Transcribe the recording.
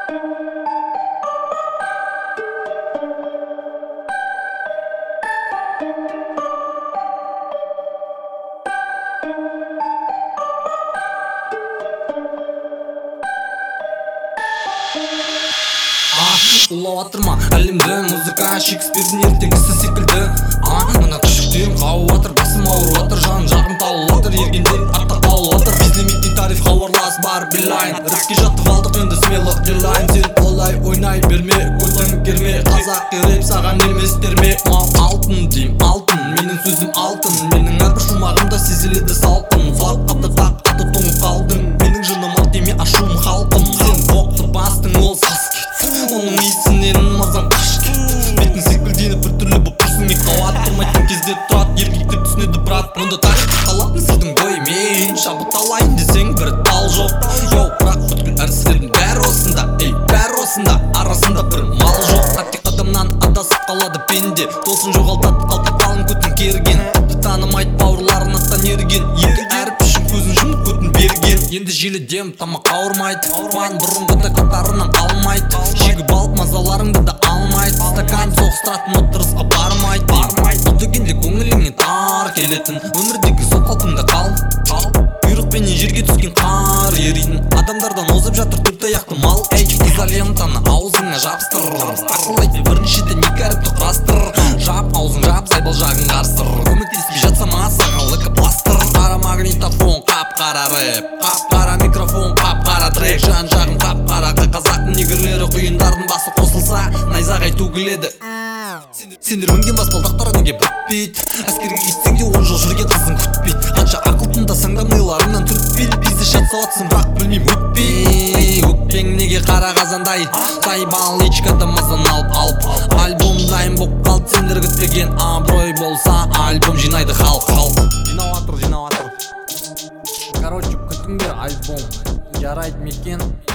Улаватырма әлемді музыка Шекспирдің ертегісі секілді. Мына күшіктен қауып басым ауырып атыр, жан-жағым талып атыр, ергендер артта қалып атыр. Безлимиттен тариф хабарлас бар билайн, рэпке жатып алдық енді смело дилайн. Сен олай ойнай берме, көзің керме, қазақи рэп саған емес терме. Мал алтын дейм, алтын, менің сөзім алтын, менің әрбір шумағымда сезіледі салқын. Флаг қапты так, аты тоңып қалдың, менің жыным ат деме ашуым халқым. Сен боқты бастың, ол сас кет, оның иісінен мазам қаш кет. Бетін секілденіп бір түрлі боп тұрсың, қауат тұрмайтын кезде тұрат, еркектер түсінеді брат. Мұнда тарихқа қалатын сырдың бойымен шабыт алайын десең бір тал жоқ. Йоу, бірақ бүткіл әрсіздердің бәрі осында, бәрі осында, арасында бір мал жоқ. Тактик адамнан адасып қалады пенде, досын жоғалтады қалта қалың көтін керген. Танымайды бауырларын аттан ерген, екі әріп үшін көзін жұмып көтін берген. Енді желі дем тамақ ауырмайды, ауырмайын бұрынғыдай қатарынан алмайды. Жегіп алып мазаларыңды да алмайды, стакан соғыстыратын отырысқа бармайды. Бұл дегенде көңіліңнен тар келетін, өмірдегі сол қалпыңда қал. Бұйрықпенен жерге түскен қар еритін адамдардан озып жатыр төрт аяқты мал. Изолентаны аузыңа жабыстыр, ақылайтын біріншіден екі әріпті құрастыр. Жап аузың жап, сайбал жағын қарсыр, көмектеспей жатса масаға лыкопластыр. Қара магнитофон, қап-қара рэп, қап-қара микрофон, қап-қара трек, жан-жағын қап-қара. Қазақтың негрлері құйындардың басы қосылса найзағай төгіледі. Сендер мінген баспалдақтары неге бітпейді? Әскерге кетсең де 10 жыл жүрген қызың күтпейді. Қанша ақыл тыңдасаң да миларыңнан түртпейді. Бізді шат салатсың бірақ білмейм өтпей. Өкпең неге қара қазандай, сайбал ичкада мазан алып альбом дайын боп қалды. Сендер күтпеген абырой болса альбом жинайды халық. Жинаватыр. Короче, күтіңдер альбом жарайды мекен.